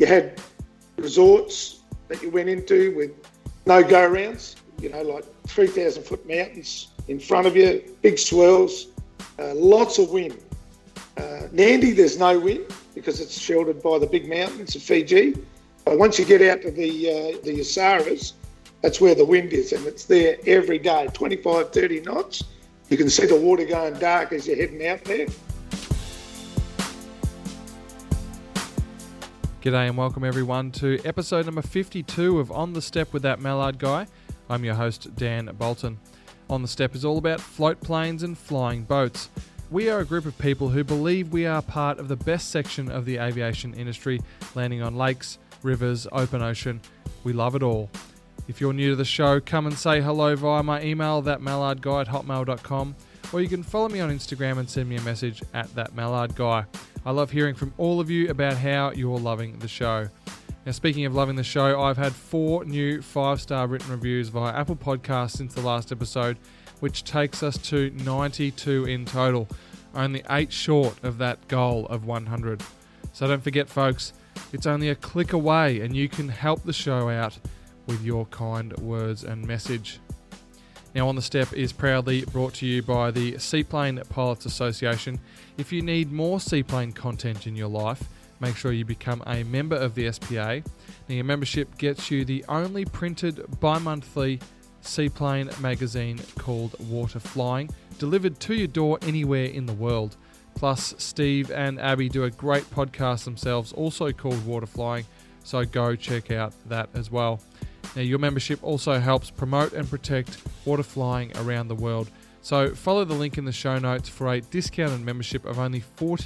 You had resorts that you went into with no go-rounds, like 3,000-foot mountains in front of you, big swells, lots of wind. Nandi, there's no wind because it's sheltered by the big mountains of Fiji. But once you get out to the Asaras, that's where the wind is, and it's there every day, 25, 30 knots. You can see the water going dark as you're heading out there. G'day and welcome everyone to episode number 52 of On the Step with That Mallard Guy. I'm your host, Dan Bolton. On the Step is all about float planes and flying boats. We are a group of people who believe we are part of the best section of the aviation industry, landing on lakes, rivers, open ocean. We love it all. If you're new to the show, come and say hello via my email, thatmallardguy@hotmail.com, or you can follow me on Instagram and send me a message at thatmallardguy. I love hearing from all of you about how you're loving the show. Now, speaking of loving the show, I've had 4 new 5-star written reviews via Apple Podcasts since the last episode, which takes us to 92 in total, only 8 short of that goal of 100. So don't forget, folks, it's only a click away and you can help the show out with your kind words and message. Now, On the Step is proudly brought to you by the Seaplane Pilots Association. If you need more seaplane content in your life, make sure you become a member of the SPA. Now, your membership gets you the only printed bi-monthly seaplane magazine called Water Flying, delivered to your door anywhere in the world. Plus, Steve and Abby do a great podcast themselves, also called Water Flying, so go check out that as well. Now, your membership also helps promote and protect water flying around the world. So follow the link in the show notes for a discounted membership of only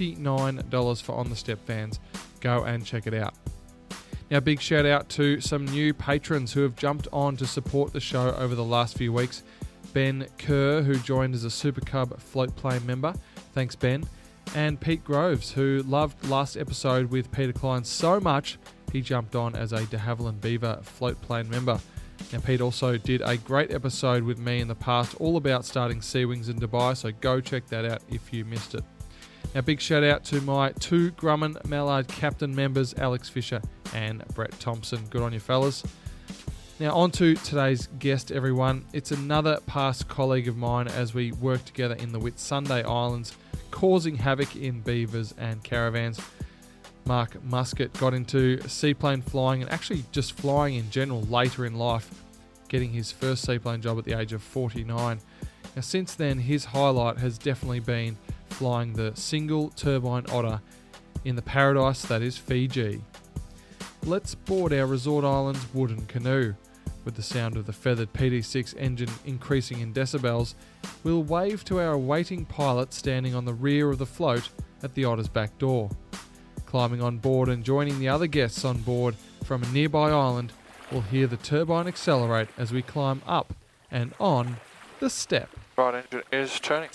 $49 for On the Step fans. Go and check it out. Now, big shout out to some new patrons who have jumped on to support the show over the last few weeks. Ben Kerr, who joined as a Super Cub float plane member. Thanks, Ben. And Pete Groves, who loved last episode with Peter Klein so much, he jumped on as a de Havilland Beaver float plane member. Now, Pete also did a great episode with me in the past all about starting Sea Wings in Dubai, so go check that out if you missed it. Now, big shout out to my 2 Grumman Mallard captain members, Alex Fisher and Brett Thompson. Good on you, fellas. Now, on to today's guest, everyone. It's another past colleague of mine as we work together in the Whitsunday Islands, causing havoc in beavers and caravans. Mark Muscat got into seaplane flying and actually just flying in general later in life, getting his first seaplane job at the age of 49. Now, since then, his highlight has definitely been flying the single turbine otter in the paradise that is Fiji. Let's board our resort island's wooden canoe. With the sound of the feathered PD6 engine increasing in decibels, we'll wave to our awaiting pilot standing on the rear of the float at the otter's back door. Climbing on board and joining the other guests on board from a nearby island, we'll hear the turbine accelerate as we climb up and on the step. Right engine is turning.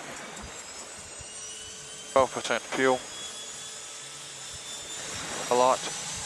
12% fuel. Alight.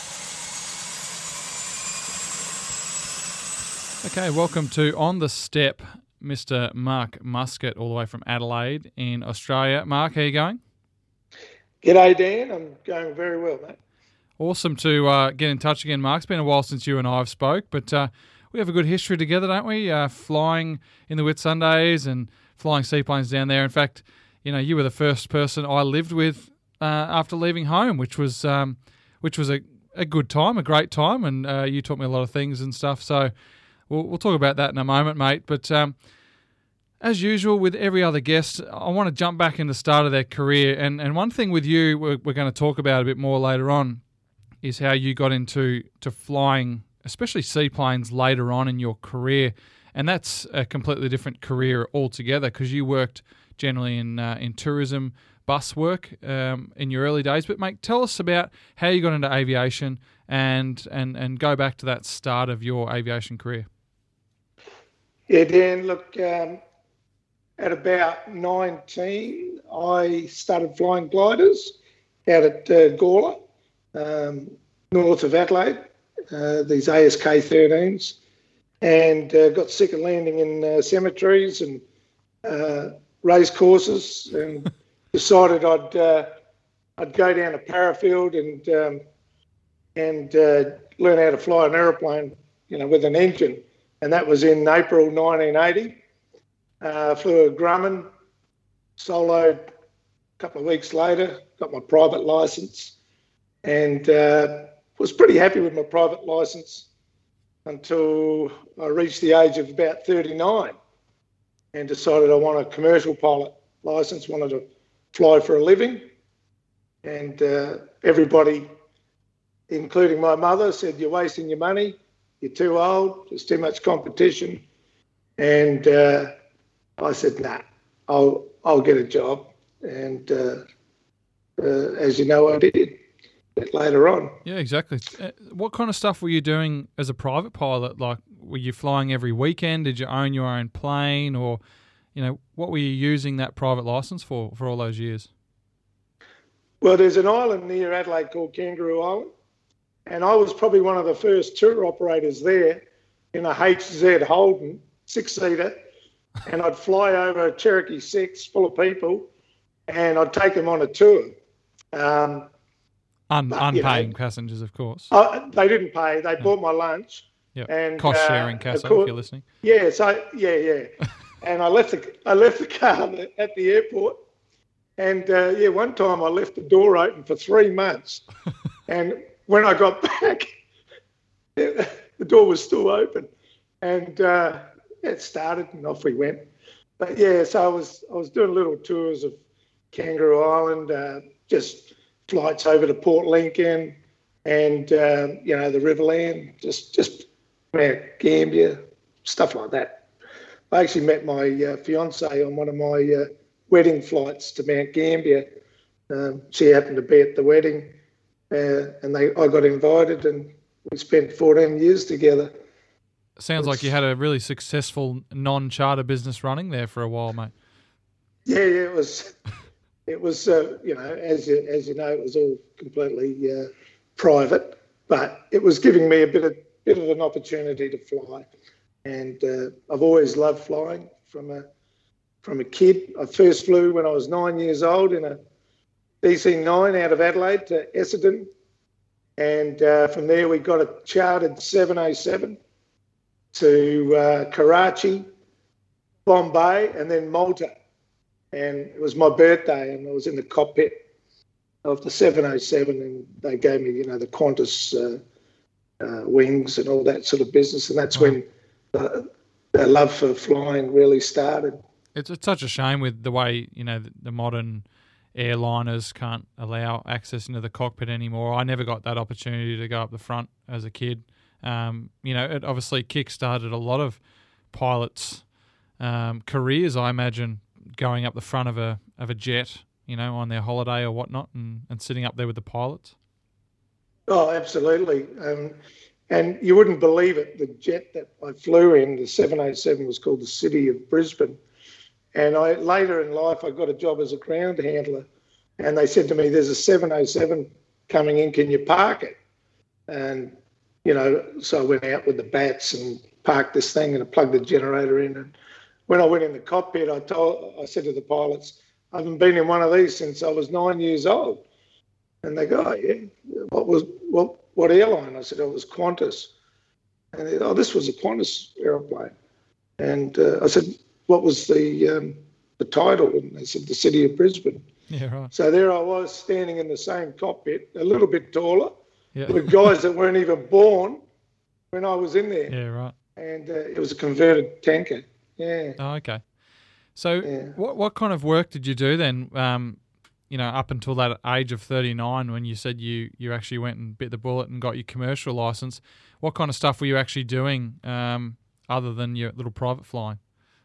Okay, welcome to On the Step, Mr. Mark Muscat, all the way from Adelaide in Australia. Mark, how are you going? G'day, Dan. I'm going very well, mate. Awesome to get in touch again, Mark. It's been a while since you and I have spoke, but we have a good history together, don't we? Flying in the Whitsundays and flying seaplanes down there. In fact, you were the first person I lived with after leaving home, which was a good time, a great time, and you taught me a lot of things and stuff. So we'll talk about that in a moment, mate. But as usual, with every other guest, I want to jump back in the start of their career. And one thing with you we're going to talk about a bit more later on is how you got into flying, especially seaplanes, later on in your career. And that's a completely different career altogether because you worked generally in tourism, bus work in your early days. But, mate, tell us about how you got into aviation and go back to that start of your aviation career. Yeah, Dan, look... At about 19, I started flying gliders out at Gawler, north of Adelaide, these ASK 13s, and got sick of landing in cemeteries and race courses, and decided I'd go down to Parafield and and learn how to fly an aeroplane, with an engine. And that was in April 1980. Flew a Grumman, soloed a couple of weeks later, got my private licence, and was pretty happy with my private licence until I reached the age of about 39 and decided I want a commercial pilot licence, wanted to fly for a living. And everybody, including my mother, said, "You're wasting your money, you're too old, there's too much competition." And I said, "Nah, I'll get a job." And as you know, I did a bit later on. Yeah, exactly. What kind of stuff were you doing as a private pilot? Like, were you flying every weekend? Did you own your own plane? Or, what were you using that private license for all those years? Well, there's an island near Adelaide called Kangaroo Island, and I was probably one of the first tour operators there in a HZ Holden 6-seater, and I'd fly over a Cherokee 6 full of people, and I'd take them on a tour. Unpaying passengers, of course. They didn't pay. They bought my lunch. Yep. And cost sharing, Casso, if you're listening. Yeah. So yeah. And I left the car at the airport, and one time I left the door open for 3 months, and when I got back, the door was still open, and it started, and off we went. But yeah, so I was doing little tours of Kangaroo Island, just flights over to Port Lincoln, and the Riverland, just Mount Gambier, stuff like that. I actually met my fiancée on one of my wedding flights to Mount Gambier. She happened to be at the wedding, and I got invited, and we spent 14 years together. Sounds like you had a really successful non-charter business running there for a while, mate. Yeah, it was. It was, as you know, it was all completely private, but it was giving me a bit of an opportunity to fly, and I've always loved flying from a kid. I first flew when I was 9 years old in a DC-9 out of Adelaide to Essendon, and from there we got a chartered 707 to Karachi, Bombay, and then Malta. And it was my birthday, and I was in the cockpit of the 707, and they gave me, the Qantas wings and all that sort of business. And that's when the love for flying really started. It's such a shame with the way, the modern airliners can't allow access into the cockpit anymore. I never got that opportunity to go up the front as a kid. It obviously kick-started a lot of pilots' careers, I imagine, going up the front of a jet, on their holiday or whatnot, and sitting up there with the pilots. Oh, absolutely. And you wouldn't believe it, the jet that I flew in, the 707, was called the City of Brisbane. And later in life, I got a job as a ground handler, and they said to me, "There's a 707 coming in, can you park it?" And, so I went out with the bats and parked this thing, and I plugged the generator in. And when I went in the cockpit, I said to the pilots, "I haven't been in one of these since I was 9 years old." And they go, "Oh, yeah, what airline?" I said, "Oh, it was Qantas." And they said, "Oh, this was a Qantas aeroplane." And I said, "What was the title?" And they said, "The City of Brisbane." Yeah, right. So there I was, standing in the same cockpit, a little bit taller, with guys that weren't even born when I was in there. Yeah, right. And it was a converted tanker. Yeah. Oh, okay. So what kind of work did you do then, up until that age of 39 when you said you actually went and bit the bullet and got your commercial license? What kind of stuff were you actually doing other than your little private flying?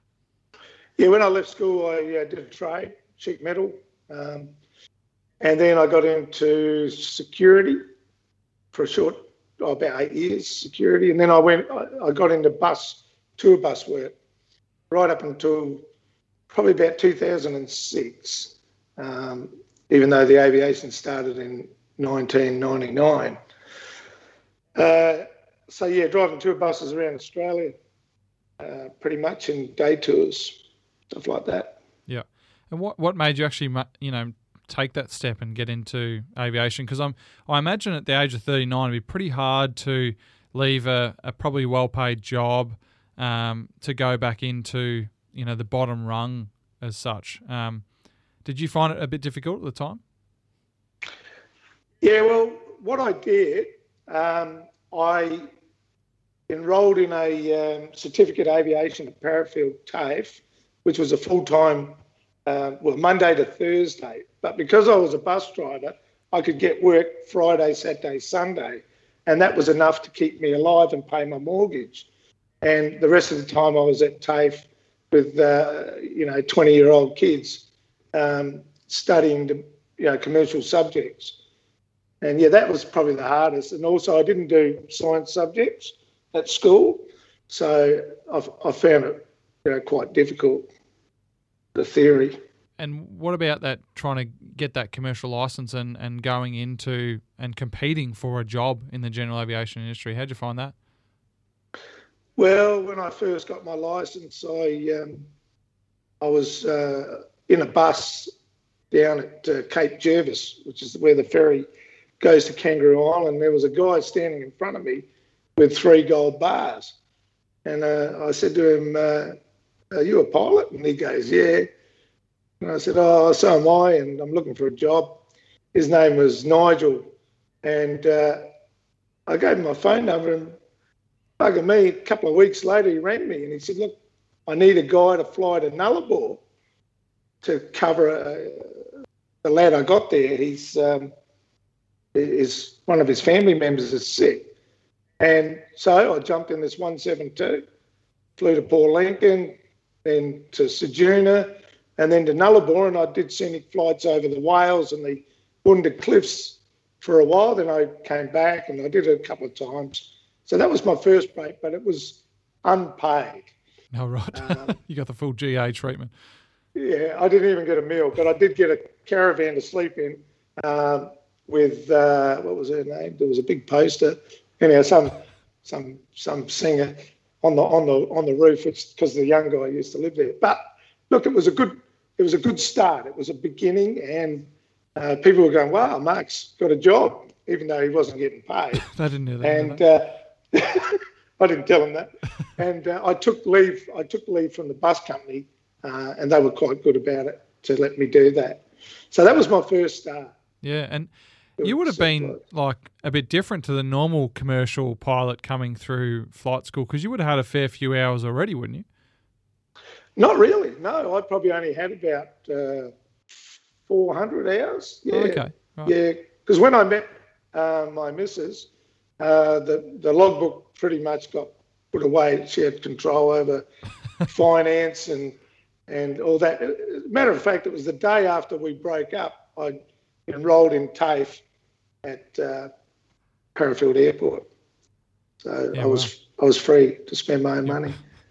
Yeah, when I left school, I did a trade, sheet metal, and then I got into security for about 8 years, security, and then I got into tour bus work right up until probably about 2006, even though the aviation started in 1999. Driving tour buses around Australia, pretty much in day tours, stuff like that. Yeah. And what made you actually, take that step and get into aviation? Because I imagine at the age of 39 it'd be pretty hard to leave a probably well-paid job to go back into, the bottom rung as such. Did you find it a bit difficult at the time? Yeah, well, what I did, I enrolled in a certificate aviation at Parafield TAFE, which was a full-time, Monday to Thursday. But because I was a bus driver, I could get work Friday, Saturday, Sunday, and that was enough to keep me alive and pay my mortgage. And the rest of the time I was at TAFE with, 20-year-old kids studying, commercial subjects. And, that was probably the hardest. And also I didn't do science subjects at school, so I found it, quite difficult, the theory. And what about that, trying to get that commercial license and going into and competing for a job in the general aviation industry? How'd you find that? Well, when I first got my license, I was in a bus down at Cape Jervis, which is where the ferry goes to Kangaroo Island. There was a guy standing in front of me with 3 gold bars. And I said to him, "Are you a pilot?" And he goes, "Yeah." And I said, "Oh, so am I, and I'm looking for a job." His name was Nigel. And I gave him my phone number, and bugger me, a couple of weeks later he rang me and he said, "Look, I need a guy to fly to Nullarbor to cover the lad I got there. He's one of his family members is sick." And so I jumped in this 172, flew to Port Lincoln, then to Ceduna, and then to Nullarbor, and I did scenic flights over the Wales and the Bunda Cliffs for a while. Then I came back and I did it a couple of times. So that was my first break, but it was unpaid. Oh, right. You got the full GA treatment. Yeah, I didn't even get a meal, but I did get a caravan to sleep in with, what was her name? There was a big poster. Anyhow, some singer on the roof. It's because the young guy used to live there. But look, it was a good start. It was a beginning, and people were going, "Wow, Mark's got a job," even though he wasn't getting paid. I didn't know that. And I didn't tell him that. And I took leave from the bus company, and they were quite good about it to let me do that. So that was my first start. Yeah, and you would have been like a bit different to the normal commercial pilot coming through flight school, because you would have had a fair few hours already, wouldn't you? Not really, no. I probably only had about 400 hours. Yeah. Oh, okay. Right. Yeah, because when I met my missus, the logbook pretty much got put away. She had control over finance and all that. Matter of fact, it was the day after we broke up, I enrolled in TAFE at Parafield Airport. So yeah, I was free to spend my own money.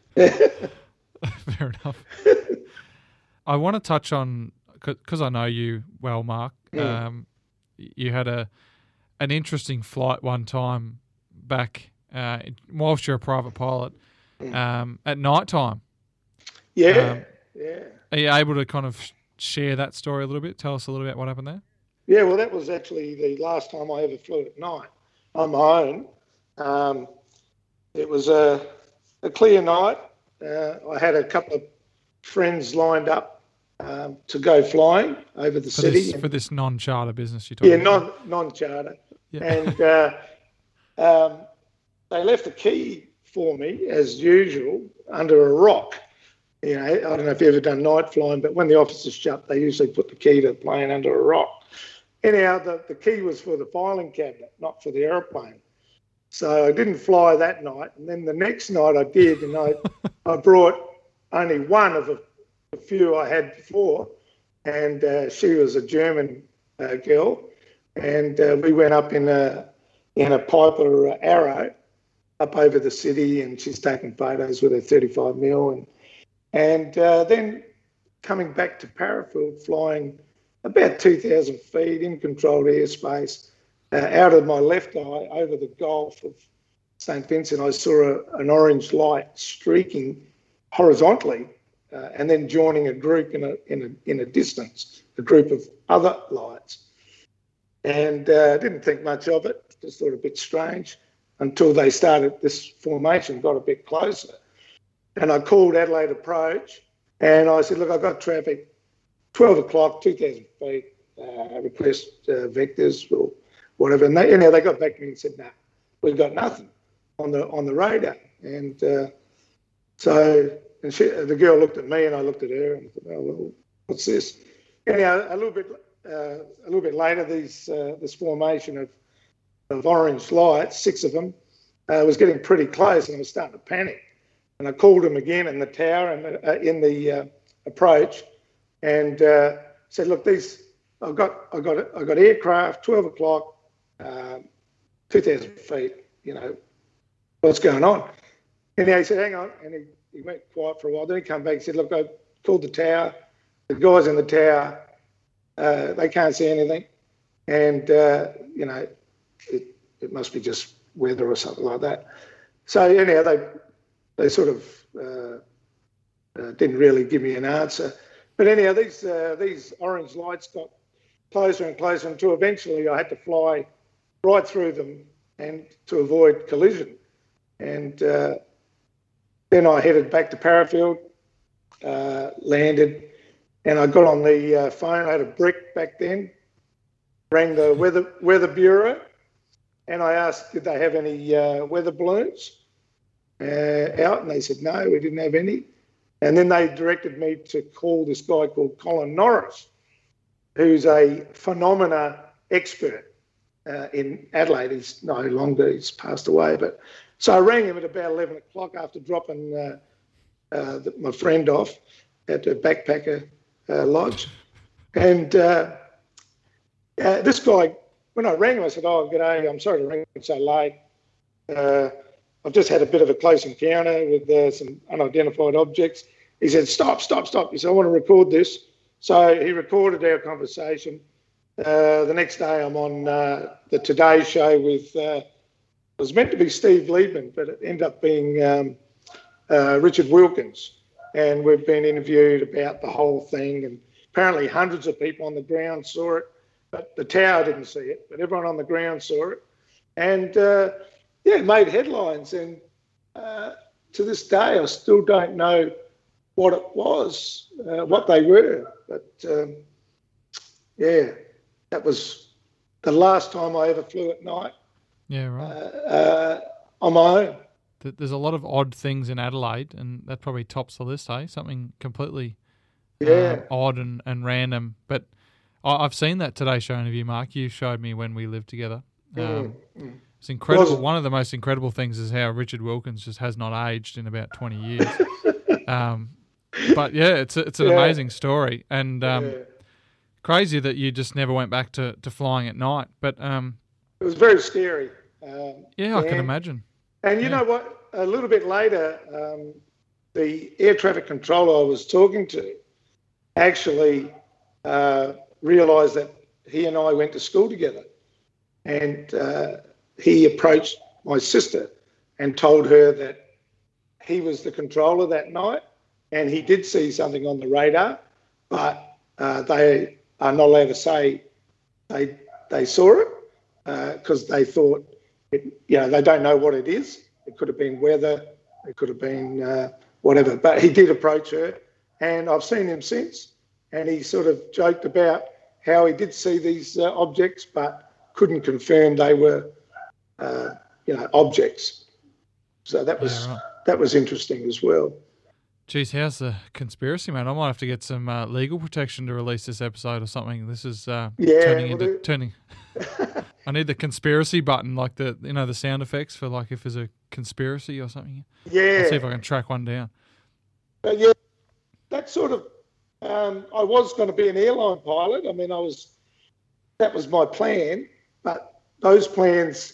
Fair enough. I want to touch on, because I know you well, Mark. You had an interesting flight one time back whilst you're a private pilot at night time. Yeah. Are you able to kind of share that story a little bit? Tell us a little bit what happened there. Yeah, well, that was actually the last time I ever flew at night on my own. It was a clear night. I had a couple of friends lined up to go flying over the city. For this non-charter business you're talking about? Yeah, non-charter. Yeah. And they left a key for me, as usual, under a rock. I don't know if you've ever done night flying, but when the offices shut, they usually put the key to the plane under a rock. Anyhow, the key was for the filing cabinet, not for the aeroplane. So I didn't fly that night. And then the next night I did, and I brought only one of a few I had before, and she was a German girl, and we went up in a Piper Arrow up over the city, and she's taking photos with her 35 mil, and then coming back to Parafield, flying about 2,000 feet in controlled airspace, out of my left eye over the Gulf of St. Vincent, I saw an orange light streaking horizontally and then joining a group in a distance, a group of other lights. And didn't think much of it, just thought a bit strange until they started, this formation got a bit closer. And I called Adelaide Approach and I said, look, I've got traffic, 12 o'clock, 2,000 feet, request vectors or whatever. And they got back to me and said, no, we've got nothing on the radar. And so the girl looked at me and I looked at her and I thought, oh, well, what's this? Anyhow, a little bit later, this formation of orange lights, 6 of them, was getting pretty close, and I was starting to panic. And I called them again in the tower and in the approach, and said, "Look, I've got aircraft, 12 o'clock, 2,000 feet. You know, what's going on?" And he said, "Hang on," and he went quiet for a while. Then he came back and said, "Look, I called the tower. The guys in the tower, they can't see anything, and you know, it must be just weather or something like that." So anyhow, they sort of didn't really give me an answer. But anyhow, these orange lights got closer and closer until eventually I had to fly right through them and to avoid collision. And then I headed back to Parafield, landed, and I got on the phone. I had a brick back then, rang the weather bureau, and I asked, did they have any weather balloons out? And they said, no, we didn't have any. And then they directed me to call this guy called Colin Norris, who's a phenomena expert in Adelaide. He's no longer, he's passed away. But so I rang him at about 11 o'clock after dropping my friend off at the Backpacker Lodge. And this guy, when I rang him, I said, "Oh, g'day, I'm sorry to ring so late. I've just had a bit of a close encounter with some unidentified objects." He said, stop. He said, "I want to record this." So he recorded our conversation. The next day I'm on the Today Show with, it was meant to be Steve Liebman, but it ended up being Richard Wilkins. And we've been interviewed about the whole thing, and apparently hundreds of people on the ground saw it, but the tower didn't see it, but everyone on the ground saw it. And it made headlines. And to this day, I still don't know what it was, what they were. But that was the last time I ever flew at night. Yeah, right. On my own. There's a lot of odd things in Adelaide, and that probably tops the list, eh? Something completely odd and random. But I've seen that Today Show interview, Mark. You showed me when we lived together. It's incredible. One of the most incredible things is how Richard Wilkins just has not aged in about 20 years. But yeah, it's an amazing story, and crazy that you just never went back to flying at night. But it was very scary. I can imagine. And you know what? A little bit later, the air traffic controller I was talking to actually realised that he and I went to school together, and he approached my sister and told her that he was the controller that night, and he did see something on the radar, but they are not allowed to say they saw it because they thought, they don't know what it is. It could have been weather, it could have been whatever. But he did approach her, and I've seen him since, and he sort of joked about how he did see these objects, but couldn't confirm they were, objects. So that was interesting as well. Geez, how's the conspiracy, man? I might have to get some legal protection to release this episode or something. This is turning. I need the conspiracy button, like the sound effects for like if there's a conspiracy or something. Yeah. I'll see if I can track one down. But that sort of. I was going to be an airline pilot. I mean, that was my plan, but those plans.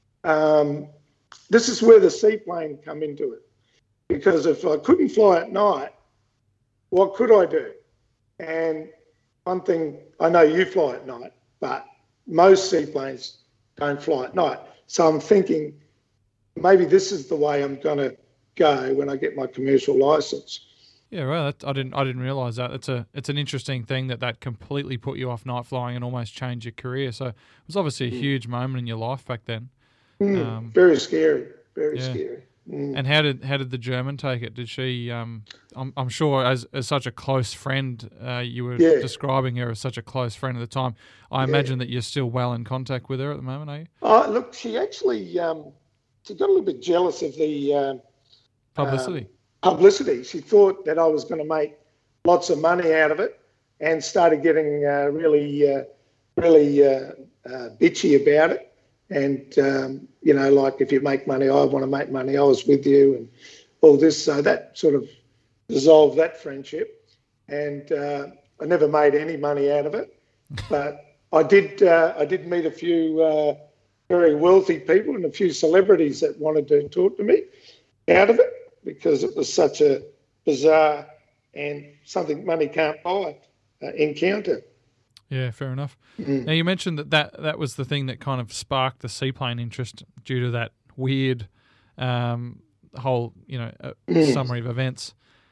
This is where the seaplane come into it. Because if I couldn't fly at night, what could I do? And one thing, I know you fly at night, but most seaplanes don't fly at night. So I'm thinking maybe this is the way I'm going to go when I get my commercial licence. Yeah, well, I didn't realise that. It's an interesting thing that completely put you off night flying and almost changed your career. So it was obviously a huge moment in your life back then. Very scary, very yeah. scary. And how did the German take it? Did she? I'm sure as such a close friend, you were describing her as such a close friend at the time. I imagine that you're still well in contact with her at the moment, are you? Look, she actually she got a little bit jealous of the publicity. She thought that I was going to make lots of money out of it, and started getting really bitchy about it. And, like, if you make money, I want to make money, I was with you, and all this. So that sort of dissolved that friendship. And I never made any money out of it. But I did meet a few very wealthy people and a few celebrities that wanted to talk to me out of it, because it was such a bizarre and something money can't buy encounter. Yeah, fair enough. Now, you mentioned that was the thing that kind of sparked the seaplane interest due to that weird whole, summary of events.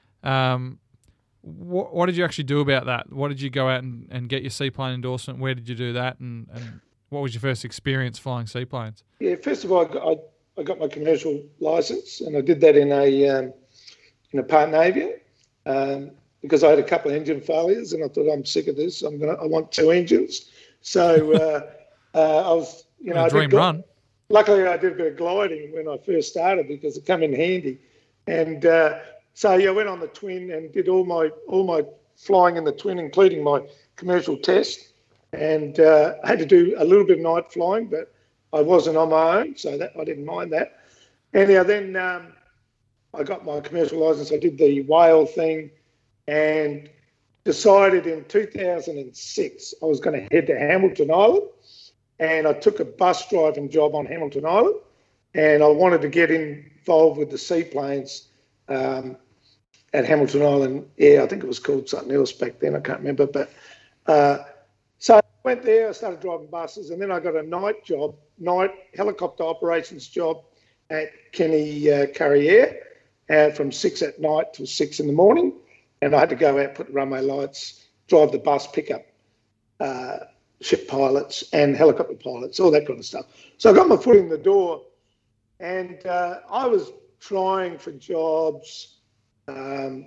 What did you actually do about that? What did you go out and get your seaplane endorsement? Where did you do that? And what was your first experience flying seaplanes? Yeah, first of all, I got my commercial license, and I did that in a Part Navy. Because I had a couple of engine failures, and I thought, I'm sick of this. I want 2 engines. So I was, run. Luckily, I did a bit of gliding when I first started because it came in handy. And I went on the twin and did all my flying in the twin, including my commercial test. And I had to do a little bit of night flying, but I wasn't on my own, so that I didn't mind that. Anyhow, then I got my commercial license. I did the whale thing, and decided in 2006 I was going to head to Hamilton Island, and I took a bus driving job on Hamilton Island, and I wanted to get involved with the seaplanes at Hamilton Island Air. I think it was called something else back then, I can't remember. But so I went there, I started driving buses, and then I got a night helicopter operations job at Kenny Curry Air from 6 at night till 6 in the morning. And I had to go out, put runway lights, drive the bus, pick up ship pilots and helicopter pilots, all that kind of stuff. So I got my foot in the door, and I was trying for jobs. I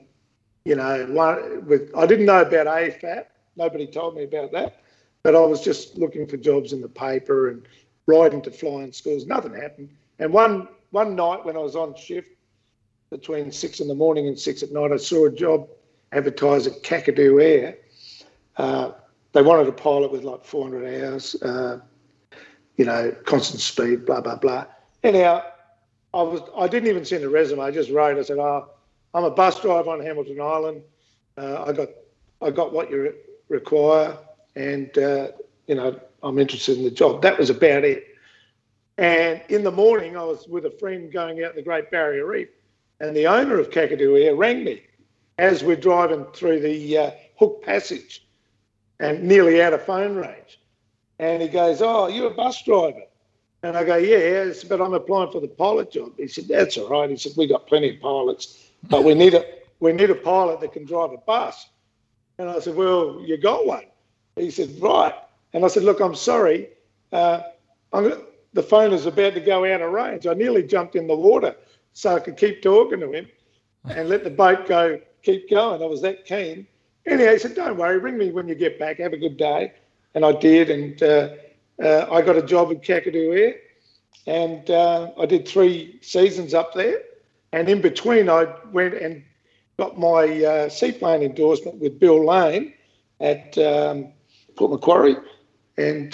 didn't know about AFAP. Nobody told me about that. But I was just looking for jobs in the paper and writing to flying schools. Nothing happened. And one night when I was on shift between 6 in the morning and 6 at night, I saw a job advertised at Kakadu Air. They wanted a pilot with like 400 hours, constant speed, blah, blah, blah. Anyhow, I didn't even send a resume. I just wrote, I said, I'm a bus driver on Hamilton Island. I got what you require, and, I'm interested in the job. That was about it. And in the morning, I was with a friend going out the Great Barrier Reef, and the owner of Kakadu Air rang me as we're driving through the Hook Passage and nearly out of phone range. And he goes, "Oh, you're a bus driver?" And I go, "Yeah, but I'm applying for the pilot job." He said, "That's all right." He said, "We got plenty of pilots, but we need a pilot that can drive a bus." And I said, "Well, you got one." He said, "Right." And I said, "Look, I'm sorry. The phone is about to go out of range." I nearly jumped in the water so I could keep talking to him and let the boat keep going. I was that keen. Anyhow, he said, "Don't worry, ring me when you get back. Have a good day." And I did, and I got a job at Kakadu Air, and I did 3 seasons up there. And in between, I went and got my seaplane endorsement with Bill Lane at Port Macquarie, and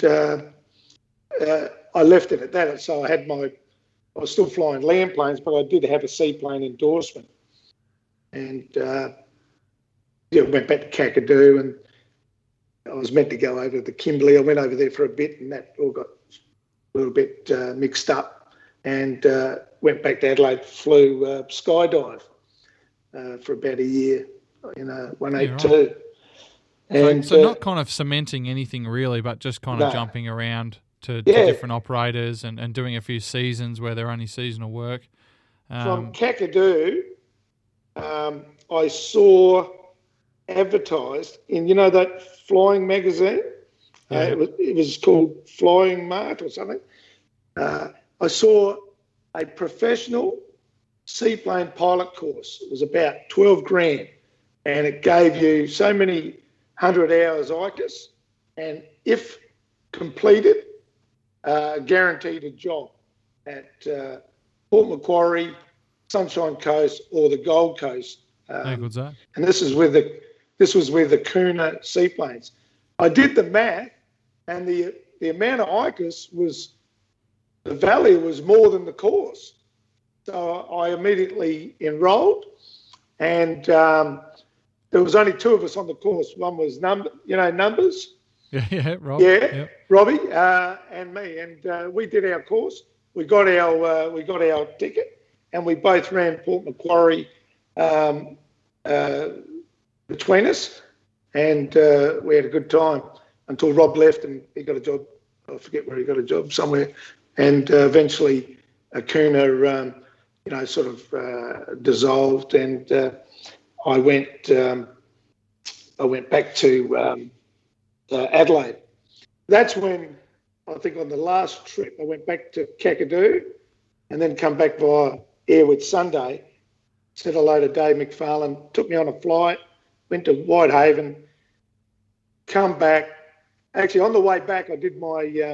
I left it at that. So I was still flying land planes, but I did have a seaplane endorsement. And went back to Kakadu, and I was meant to go over to Kimberley. I went over there for a bit, and that all got a little bit mixed up, and went back to Adelaide, flew skydive for about a year, 182. Yeah, right. And, so not kind of cementing anything really, but just kind of jumping around to different operators and doing a few seasons where they're only seasonal work. From Kakadu, I saw advertised in, that flying magazine. Yeah. It was called Flying Mart or something. I saw a professional seaplane pilot course. It was about 12 grand, and it gave you so many 100 hours ICAS, and if completed, guaranteed a job at Port Macquarie, Sunshine Coast, or the Gold Coast. How good's that? And this was with the Kuna seaplanes. I did the math, and the amount of ICAS the value was more than the course. So I immediately enrolled, and there was only two of us on the course. One was numbers. Yeah, Rob. Yeah, Yep. Robbie and me, and we did our course. We got our ticket, and we both ran Port Macquarie between us, and we had a good time until Rob left and he got a job. I forget where he got a job, somewhere, and eventually Kuna, sort of dissolved, and I went back to Adelaide. That's when, I think on the last trip, I went back to Kakadu and then come back via Airwood Sunday, said hello to Dave McFarlane, took me on a flight, went to Whitehaven, come back. Actually, on the way back, I did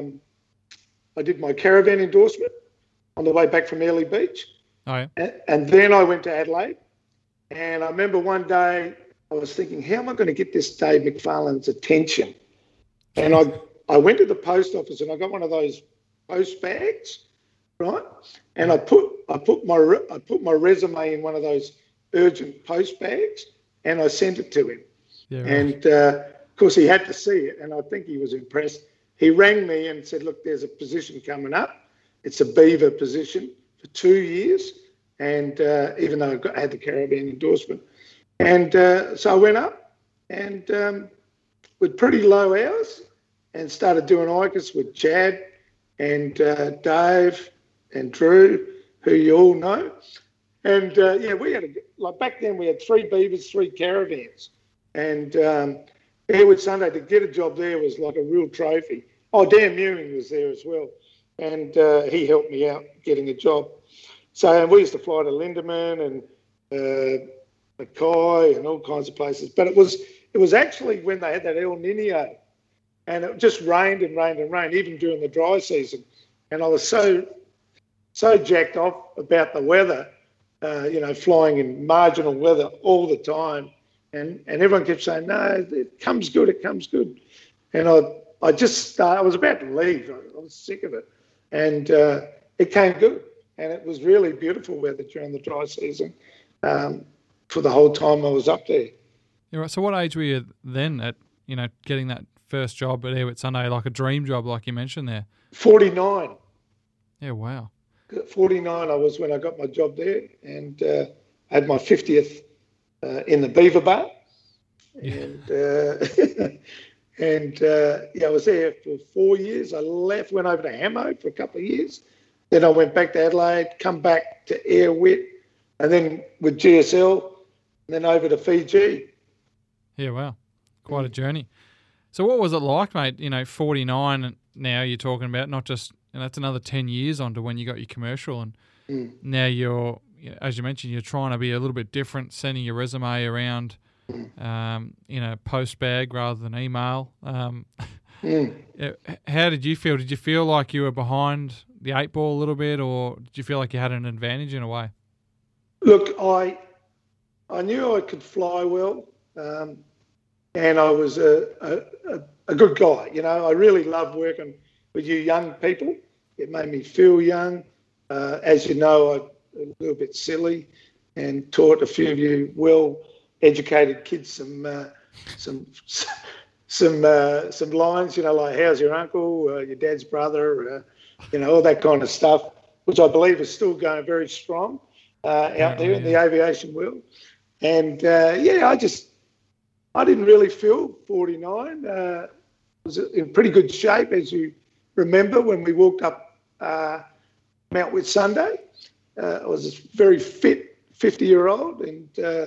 my caravan endorsement on the way back from Airlie Beach. Oh, yeah. And then I went to Adelaide. And I remember one day I was thinking, how am I going to get this Dave McFarlane's attention? And I went to the post office and I got one of those post bags, right? And I put my resume in one of those urgent post bags, and I sent it to him. Yeah, right. And of course he had to see it, and I think he was impressed. He rang me and said, look, there's a position coming up. It's a beaver position for 2 years, and even though I had the caravan endorsement. And so I went up and with pretty low hours and started doing ICAS with Chad and Dave and Drew, who you all know. And we had back then we had 3 beavers, 3 caravans, and Airwood Sunday, to get a job there was like a real trophy. Oh, Dan Mewing was there as well, and he helped me out getting a job. So we used to fly to Lindeman and Mackay and all kinds of places. But it was actually when they had that El Nino, and it just rained and rained and rained, even during the dry season. And I was so jacked off about the weather, flying in marginal weather all the time. And everyone kept saying, no, it comes good, it comes good. And I was about to leave. I was sick of it. And it came good. And it was really beautiful weather during the dry season for the whole time I was up there. Yeah, right. So what age were you then at, getting that first job at Airwood Sunday, like a dream job like you mentioned there? 49. Yeah, wow. 49 I was when I got my job there, and I had my 50th in the Beaver Bar. And I was there for 4 years. I left, went over to Hamo for a couple of years. Then I went back to Adelaide, come back to Airwit, and then with GSL, and then over to Fiji. Yeah, wow. Quite a journey. So what was it like, mate? 49 now you're talking about, not just, that's another 10 years on to when you got your commercial, and now you're, as you mentioned, you're trying to be a little bit different, sending your resume around, post bag rather than email. How did you feel? Did you feel like you were behind the 8 ball a little bit, or did you feel like you had an advantage in a way? Look, I knew I could fly well, and I was a good guy. I really loved working with you young people. It made me feel young. As you know, I'm a little bit silly and taught a few of you well-educated kids some lines, like how's your uncle, your dad's brother, all that kind of stuff, which I believe is still going very strong out there in the aviation world. And I didn't really feel 49. I was in pretty good shape, as you remember when we walked up Mount Whitsunday. I was a very fit 50-year-old, and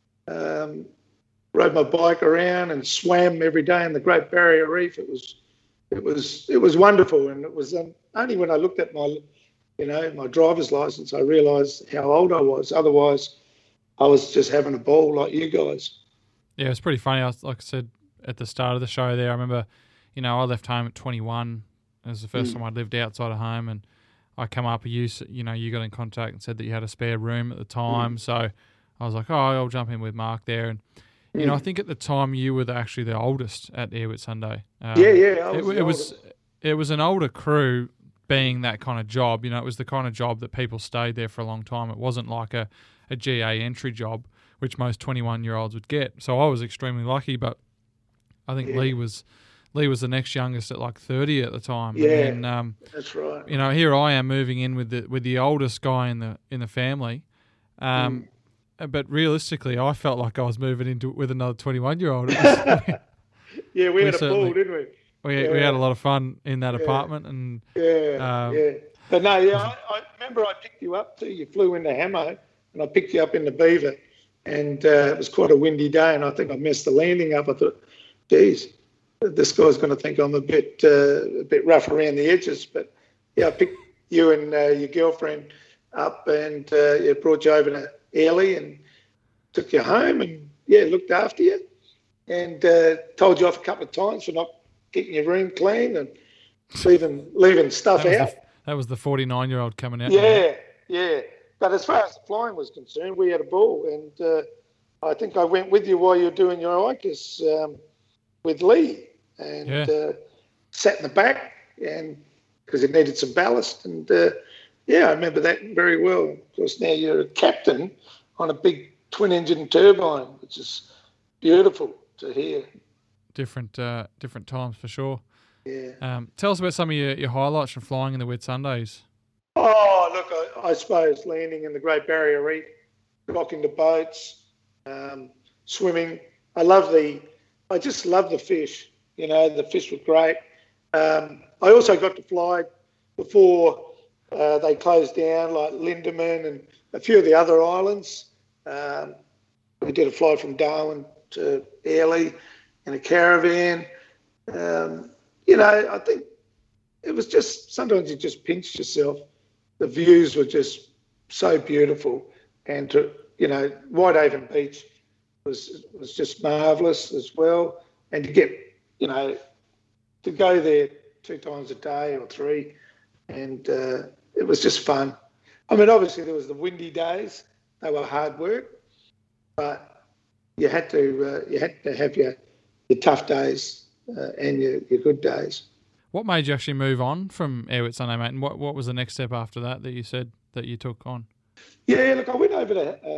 rode my bike around and swam every day in the Great Barrier Reef. It was wonderful, and it was only when I looked at my driver's license I realised how old I was. Otherwise, I was just having a ball like you guys. Yeah, it's pretty funny. Like I said at the start of the show there, I remember, I left home at 21. It was the first time I'd lived outside of home, and I come up, you got in contact and said that you had a spare room at the time. So I was like, I'll jump in with Mark there. And, I think at the time you were actually the oldest at Air Whitsunday. It was an older crew being that kind of job. It was the kind of job that people stayed there for a long time. It wasn't like a GA entry job, which most 21-year-olds would get. So I was extremely lucky, but I think Lee was the next youngest at like 30 at the time. Yeah, and, that's right. Here I am moving in with the oldest guy in the family. But realistically, I felt like I was moving into with another 21-year-old. Yeah, we had a ball, didn't we? We had a lot of fun in that apartment, and But no, I remember I picked you up too. You flew into Hamo, and I picked you up in the Beaver, and it was quite a windy day, and I think I messed the landing up. I thought, geez, this guy's going to think I'm a bit rough around the edges. But I picked you and your girlfriend up, and brought you over to Airlie and took you home, and looked after you, and told you off a couple of times for not keeping your room clean and leaving stuff out. That was the 49-year-old coming out. Yeah. But as far as the flying was concerned, we had a ball, and I think I went with you while you were doing your ICAS with Lee, and sat in the back, and because it needed some ballast, and I remember that very well. Of course, now you're a captain on a big twin-engine turbine, which is beautiful to hear. Different times for sure. Yeah. Tell us about some of your highlights from flying in the Whitsundays. Oh, look, I suppose landing in the Great Barrier Reef, rocking the boats, swimming. I just love the fish. The fish were great. I also got to fly before they closed down, like Lindeman and a few of the other islands. We did a flight from Darwin to Airlie in a caravan. I think it was just, sometimes you just pinched yourself. The views were just so beautiful. And, Whitehaven Beach was just marvellous as well. And to get, to go there 2 times a day or 3, and it was just fun. I mean, obviously there was the windy days. They were hard work, but you had to have your tough days and your good days. What made you actually move on from Air Whitsunday, mate? And what was the next step after that you said that you took on? Yeah, look, I went over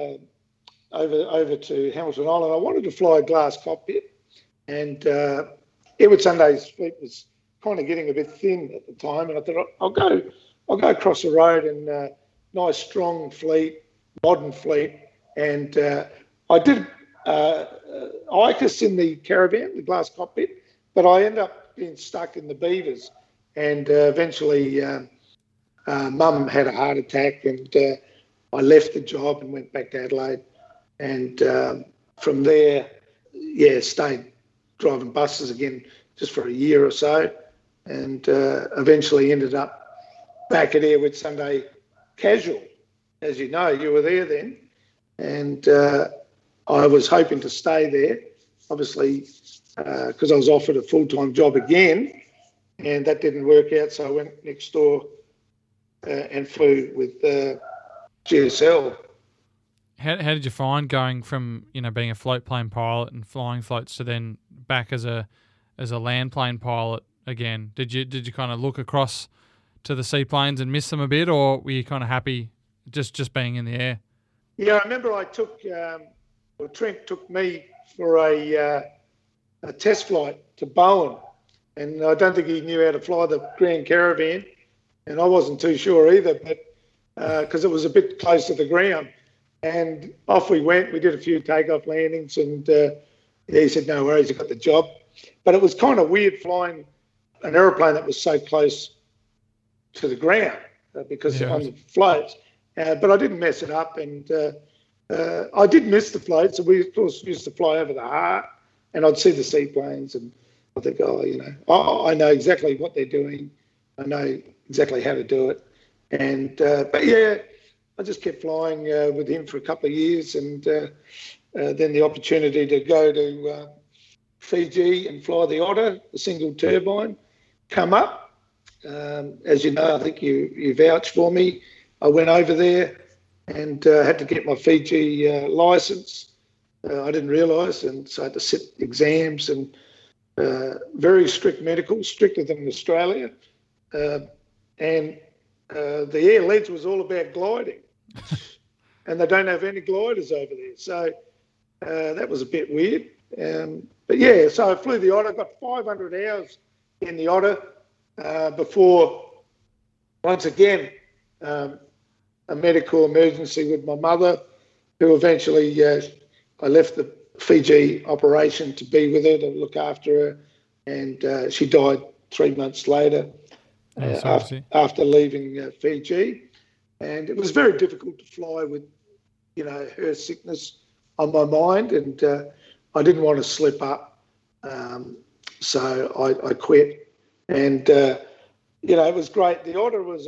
to Hamilton Island. I wanted to fly a glass cockpit, and Air Whitsunday's fleet was kind of getting a bit thin at the time, and I thought I'll go across the road and nice strong fleet, modern fleet, and I did ICAS in the caravan, the glass cockpit, but I ended up being stuck in the Beavers, and eventually Mum had a heart attack, and I left the job and went back to Adelaide, and from there, stayed driving buses again just for a year or so, and eventually ended up back at Air Whitsunday casual. As you know, you were there then, and I was hoping to stay there, obviously, because I was offered a full-time job again, and that didn't work out, so I went next door and flew with GSL. How did you find going from being a float plane pilot and flying floats to then back as a land plane pilot again? Did you kind of look across to the seaplanes and miss them a bit, or were you kind of happy just being in the air? Yeah, I remember Trent took me for a test flight to Bowen, and I don't think he knew how to fly the Grand Caravan, and I wasn't too sure either, but because it was a bit close to the ground. And off we went. We did a few takeoff landings, and he said, no worries, you got the job. But it was kind of weird flying an aeroplane that was so close to the ground because on the floats. But I didn't mess it up, and I did miss the float, so we of course used to fly over the heart, and I'd see the seaplanes, and I think, I know exactly what they're doing. I know exactly how to do it, and but yeah, I just kept flying with him for a couple of years, and then the opportunity to go to Fiji and fly the Otter, the single turbine, come up. As you know, I think you vouched for me. I went over there and had to get my Fiji licence. I didn't realise, and so I had to sit exams and very strict medical, stricter than in Australia. And the Air Leeds was all about gliding, and they don't have any gliders over there. So that was a bit weird. But yeah, so I flew the Otter, got 500 hours in the Otter before, once again, a medical emergency with my mother, who eventually I left the Fiji operation to be with her, to look after her, and she died 3 months later after leaving Fiji. And it was very difficult to fly with, her sickness on my mind, and I didn't want to slip up. So I quit. And, it was great. The Otter was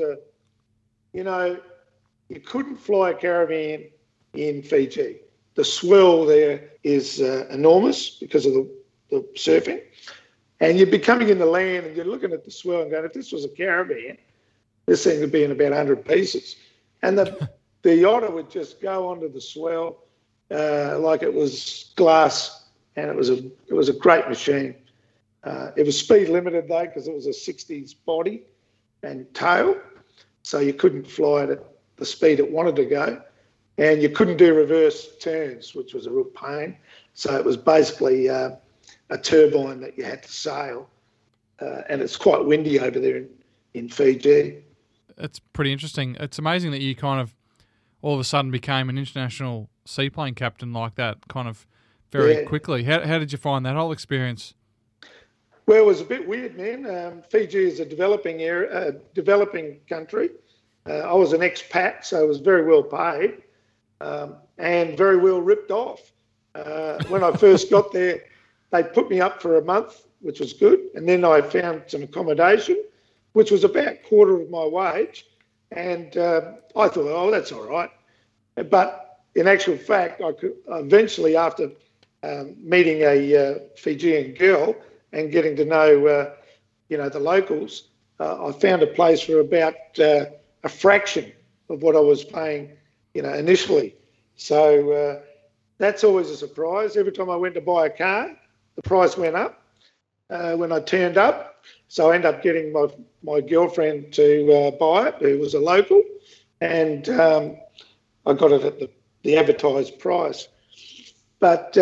you couldn't fly a caravan in Fiji. The swell there is enormous because of the surfing. And you'd be coming in the land and you're looking at the swell and going, if this was a caravan, this thing would be in about 100 pieces. And the Otter would just go onto the swell like it was glass, and it was a great machine. It was speed limited though, because it was a 60s body and tail, so you couldn't fly it at the speed it wanted to go, and you couldn't do reverse turns, which was a real pain. So it was basically a turbine that you had to sail, and it's quite windy over there in Fiji. It's pretty interesting. It's amazing that you kind of all of a sudden became an international seaplane captain like that, kind of very quickly. How did you find that whole experience? Well, it was a bit weird, man. Fiji is a developing country. I was an expat, so I was very well paid and very well ripped off. When I first got there, they put me up for a month, which was good, and then I found some accommodation, which was about a quarter of my wage, and I thought, that's all right. But in actual fact, I could eventually, after meeting a Fijian girl and getting to know, the locals, I found a place for about a fraction of what I was paying, initially. So that's always a surprise. Every time I went to buy a car, the price went up when I turned up. So I ended up getting my girlfriend to buy it, who was a local, and I got it at the advertised price. But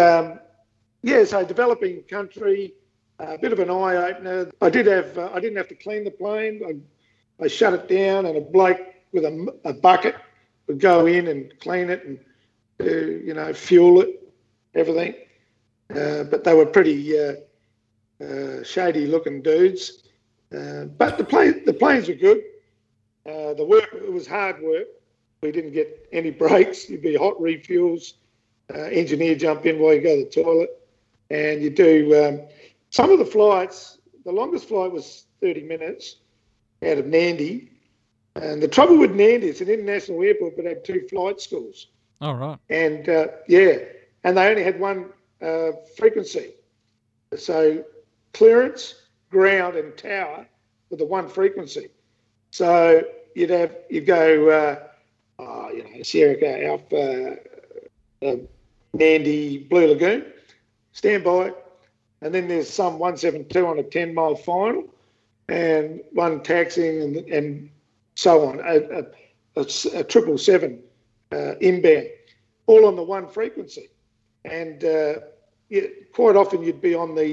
so developing country, a bit of an eye opener. I didn't have to clean the plane. I shut it down, and a bloke with a bucket would go in and clean it and fuel it, everything. But they were pretty shady looking dudes. But the planes were good. The work, it was hard work. We didn't get any breaks. You'd be hot refuels. Engineer jump in while you go to the toilet, and you do some of the flights. The longest flight was 30 minutes out of Nandi, and the trouble with Nandi, it's an international airport, but it had 2 flight schools. Oh, right. And and they only had one frequency, so clearance, ground, and tower were the one frequency. So you'd go Sierra Alpha, Nandi, Blue Lagoon, stand by, and then there's some 172 on a 10-mile final, and one taxiing and so on, a 777 inbound, all on the one frequency. And quite often you'd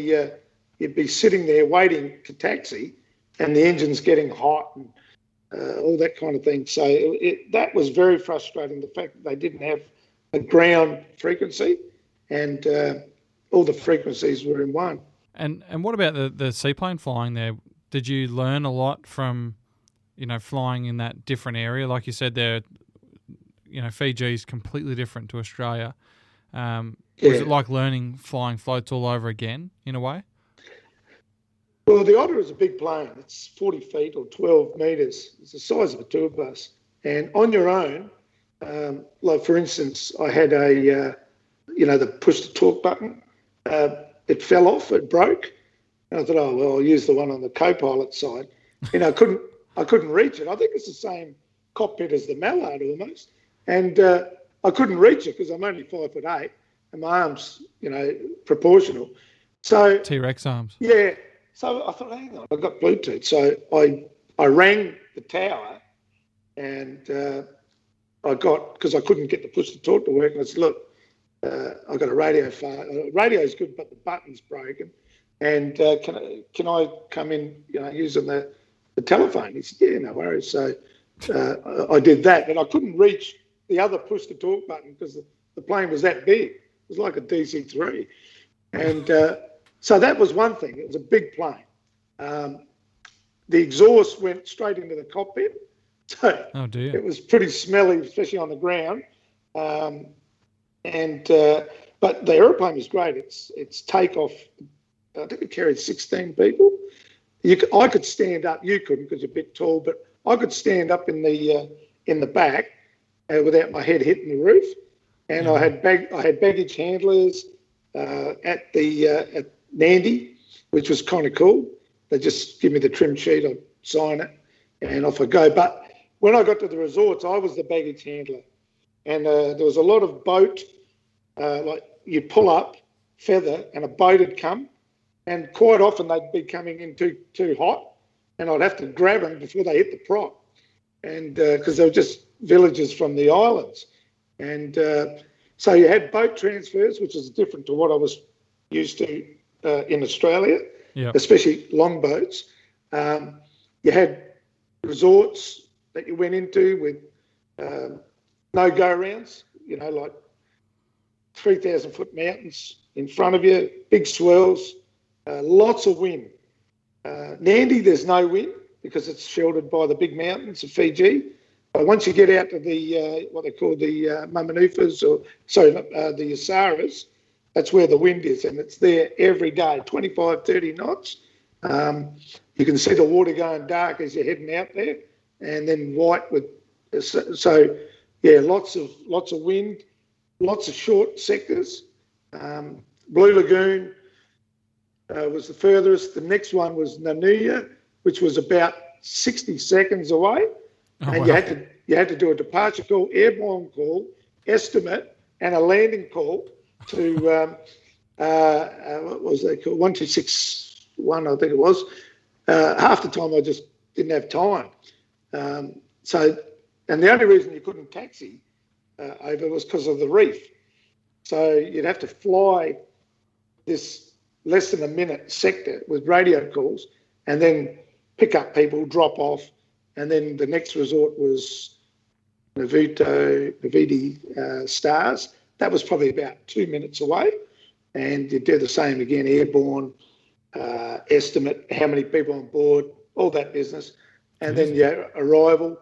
be sitting there waiting to taxi, and the engine's getting hot and all that kind of thing. So that was very frustrating, the fact that they didn't have a ground frequency, and all the frequencies were in one. And what about the seaplane flying there? Did you learn a lot from, flying in that different area? Like you said, there, Fiji is completely different to Australia. Was Yeah. it like learning flying floats all over again in a way? Well, the Otter is a big plane. It's 40 feet or 12 metres. It's the size of a tour bus. And on your own, like for instance, I had the push to talk button. It fell off, it broke. And I thought, oh, well, I'll use the one on the co-pilot side. I couldn't reach it. I think it's the same cockpit as the Mallard almost. And I couldn't reach it because I'm only 5'8" and my arms, proportional. So T-Rex arms. Yeah. So I thought, hang on, I got Bluetooth. So I rang the tower and because I couldn't get the push to talk to work, and I said, look, I got a radio phone. Radio's good, but the button's broken. And can I come in, using the telephone? He said, yeah, no worries. So I did that, but I couldn't reach the other push to talk button because the plane was that big. It was like a DC-3. And so that was one thing. It was a big plane. The exhaust went straight into the cockpit. So oh dear. It was pretty smelly, especially on the ground. But the aeroplane was great. It's takeoff. I think it carried 16 people. I could stand up. You couldn't because you're a bit tall, but I could stand up in the back without my head hitting the roof. And I had baggage handlers at Nandi, which was kind of cool. They just give me the trim sheet, I'd sign it, and off I go. But when I got to the resorts, I was the baggage handler. And there was a lot of boat, like you'd pull up, feather, and a boat would come. And quite often they'd be coming in too hot, and I'd have to grab them before they hit the prop. And because they were just villages from the islands. And so you had boat transfers, which is different to what I was used to in Australia, especially long boats. You had resorts that you went into with no go-rounds, like 3,000-foot mountains in front of you, big swells, lots of wind. Nandi, there's no wind because it's sheltered by the big mountains of Fiji. But once you get out to the what they call the Mamanufas, the Asaras, that's where the wind is, and it's there every day, 25, 30 knots. You can see the water going dark as you're heading out there, and then white with lots of wind, lots of short sectors. Blue Lagoon was the furthest. The next one was Nanuya, which was about 60 seconds away. And wow. you had to do a departure call, airborne call, estimate, and a landing call to what was they called? 1261, I think it was. Half the time I just didn't have time. And the only reason you couldn't taxi over was because of the reef. So you'd have to fly this less than a minute sector with radio calls and then pick up people, drop off. And then the next resort was Naviti Stars. That was probably about 2 minutes away. And you do the same again, airborne, estimate, how many people on board, all that business. And then your arrival.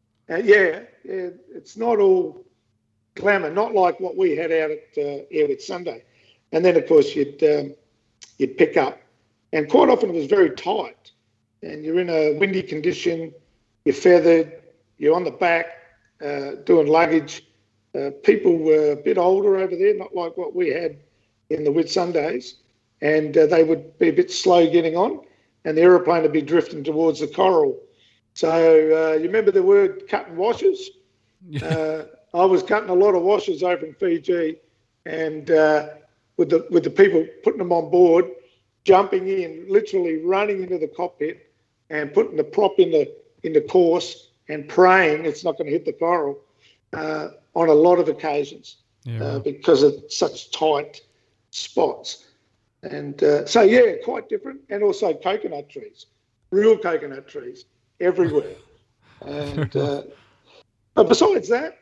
It's not all glamour, not like what we had out at Airwith Sunday. And then, of course, you'd pick up. And quite often it was very tight. And you're in a windy condition, you're feathered, you're on the back, doing luggage. People were a bit older over there, not like what we had in the Whitsundays. And they would be a bit slow getting on, and the aeroplane would be drifting towards the coral. So you remember the word cutting washes? I was cutting a lot of washes over in Fiji, and with the people putting them on board, jumping in, literally running into the cockpit and putting the prop in the course and praying it's not going to hit the coral on a lot of occasions because of such tight spots. And quite different. And also coconut trees, real coconut trees everywhere. And but besides that,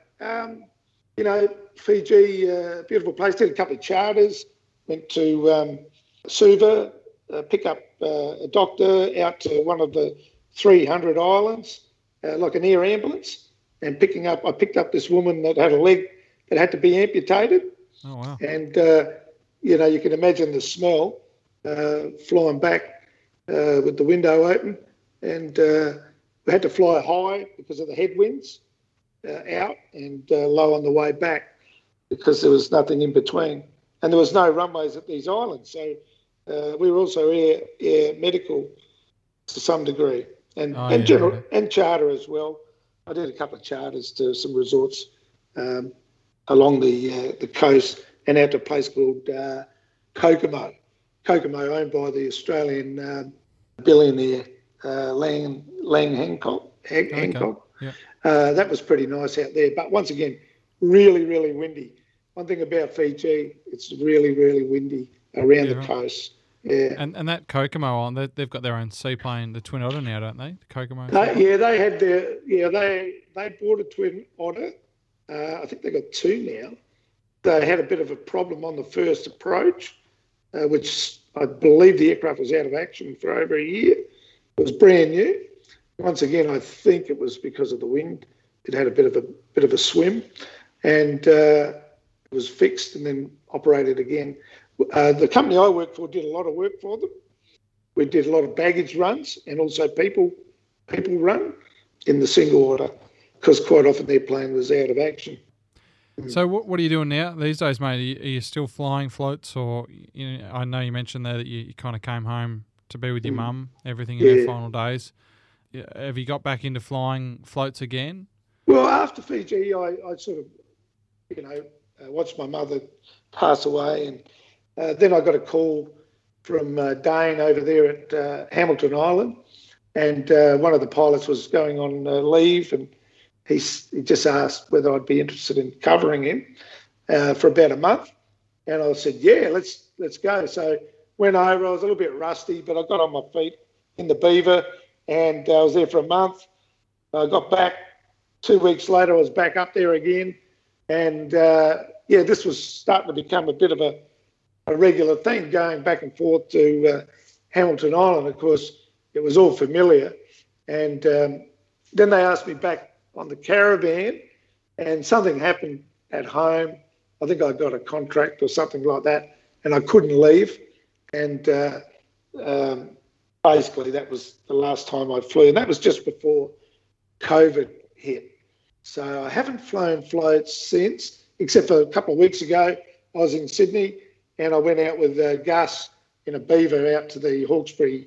Fiji, beautiful place. Did a couple of charters. Went to Suva, pick up a doctor out to one of the 300 islands, like an air ambulance. and I picked up this woman that had a leg that had to be amputated. Oh, wow. And, you can imagine the smell flying back with the window open. And we had to fly high because of the headwinds out and low on the way back because there was nothing in between. And there was no runways at these islands. So we were also air medical to some degree and general and charter as well. I did a couple of charters to some resorts along the coast and out to a place called Kokomo. Kokomo, owned by the Australian billionaire Lang Hancock. Hancock. Yeah. That was pretty nice out there. But once again, really, really windy. One thing about Fiji, it's really, really windy around the coast. Yeah. And that Kokomo Island, they've got their own seaplane, the Twin Otter now, don't they? The Kokomo. They had they bought a Twin Otter. I think they got two now. They had a bit of a problem on the first approach, which I believe the aircraft was out of action for over a year. It was brand new. Once again, I think it was because of the wind. It had a bit of a swim, and it was fixed and then operated again. The company I work for did a lot of work for them. We did a lot of baggage runs and also people run in the single order because quite often their plane was out of action. So what are you doing now these days, mate? Are you still flying floats, or I know you mentioned there that you kind of came home to be with your mum, everything in her final days. Have you got back into flying floats again? Well, after Fiji, I sort of, watched my mother pass away, and then I got a call from Dane over there at Hamilton Island, and one of the pilots was going on leave, and he just asked whether I'd be interested in covering him for about a month, and I said, yeah, let's go. So went over. I was a little bit rusty, but I got on my feet in the Beaver, and I was there for a month. I got back 2 weeks later. I was back up there again, and this was starting to become a bit of a regular thing, going back and forth to Hamilton Island. Of course, it was all familiar, and then they asked me back on the Caravan, and something happened at home. I think I got a contract or something like that, and I couldn't leave. And basically that was the last time I flew, and that was just before COVID hit. So I haven't flown floats since, except for a couple of weeks ago. I was in Sydney, and I went out with Gus in a Beaver out to the Hawkesbury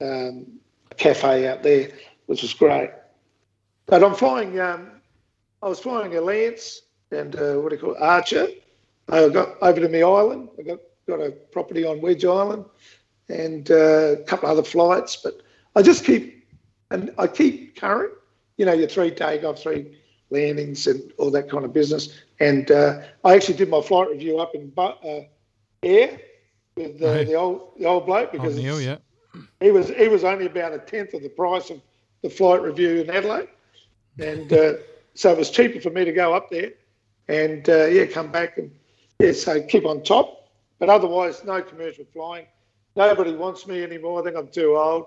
cafe out there, which was great. But I'm flying. I was flying a Lance and Archer. I got over to my island. I got a property on Wedge Island and a couple of other flights. But I just keep current. Your 3 takeoffs, 3 landings, and all that kind of business. And I actually did my flight review up in air with the old bloke because Neil, he was only about a tenth of the price of the flight review in Adelaide. And so it was cheaper for me to go up there and, come back and, so keep on top. But otherwise, no commercial flying. Nobody wants me anymore. I think I'm too old.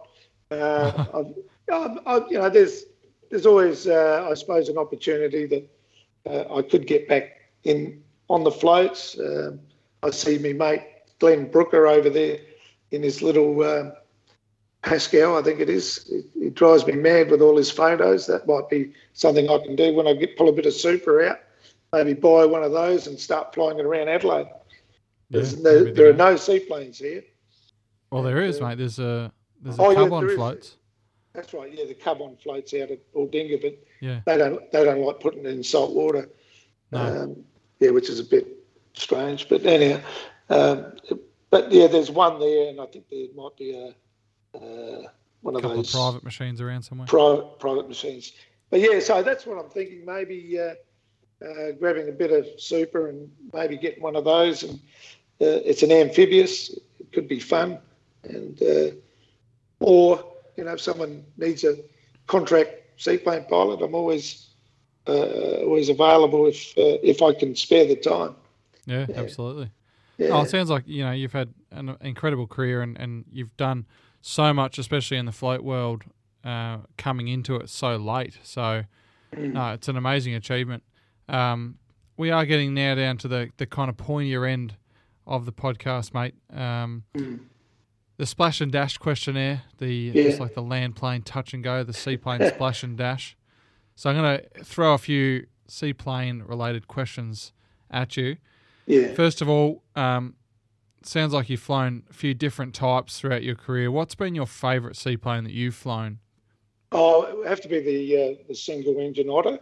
There's always, I suppose, an opportunity that I could get back in on the floats. I see me mate Glenn Brooker over there in his little Pascal, I think it is. He drives me mad with all his photos. That might be something I can do when I pull a bit of super out. Maybe buy one of those and start flying it around Adelaide. There are no seaplanes here. Well, there is, mate. There's a Cub on floats. That's right. Yeah, the Cub on floats out at Aldinga, but yeah, they don't like putting it in salt water. No. Which is a bit strange. But anyhow, there's one there, and I think there might be one of couple those of private machines around somewhere. Private machines. But so that's what I'm thinking. Maybe grabbing a bit of super and maybe getting one of those. And it's an amphibious. It could be fun. And or if someone needs a contract seaplane pilot, I'm always available if I can spare the time. Yeah, absolutely. Yeah. Oh, it sounds like you've had an incredible career and you've done so much, especially in the float world, coming into it so late. So No, it's an amazing achievement. We are getting now down to the kind of pointier end of the podcast, mate. The splash and dash questionnaire, just like the land plane touch and go, the seaplane splash and dash. So I'm going to throw a few seaplane related questions at you. Yeah. First of all, sounds like you've flown a few different types throughout your career. What's been your favourite seaplane that you've flown? Oh, it would have to be the single engine Otter,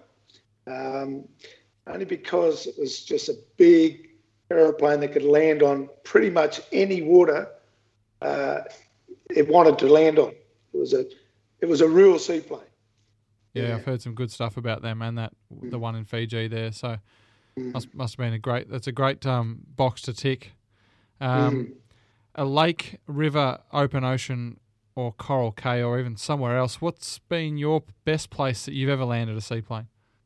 only because it was just a big aeroplane that could land on pretty much any water it wanted to land on. It was a real seaplane. Yeah, I've heard some good stuff about them and the one in Fiji there. So must have been that's a great box to tick. A lake, river, open ocean, or Coral Cay, or even somewhere else. What's been your best place that you've ever landed a seaplane?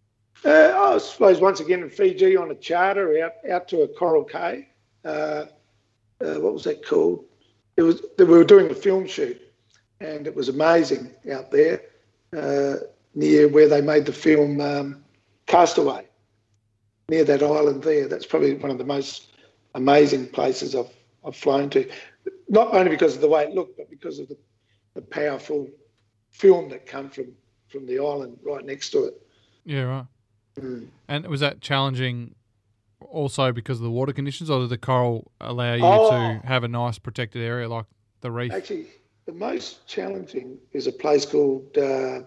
I suppose once again in Fiji on a charter out to a Coral Cay. What was that called? We were doing a film shoot, and it was amazing out there near where they made the film Castaway, near that island there. That's probably one of the most amazing places I've flown to, not only because of the way it looked, but because of the powerful film that come from the island right next to it. Yeah, right. And was that challenging also because of the water conditions, or did the coral allow you to have a nice protected area like the reef? Actually, the most challenging is a place called, what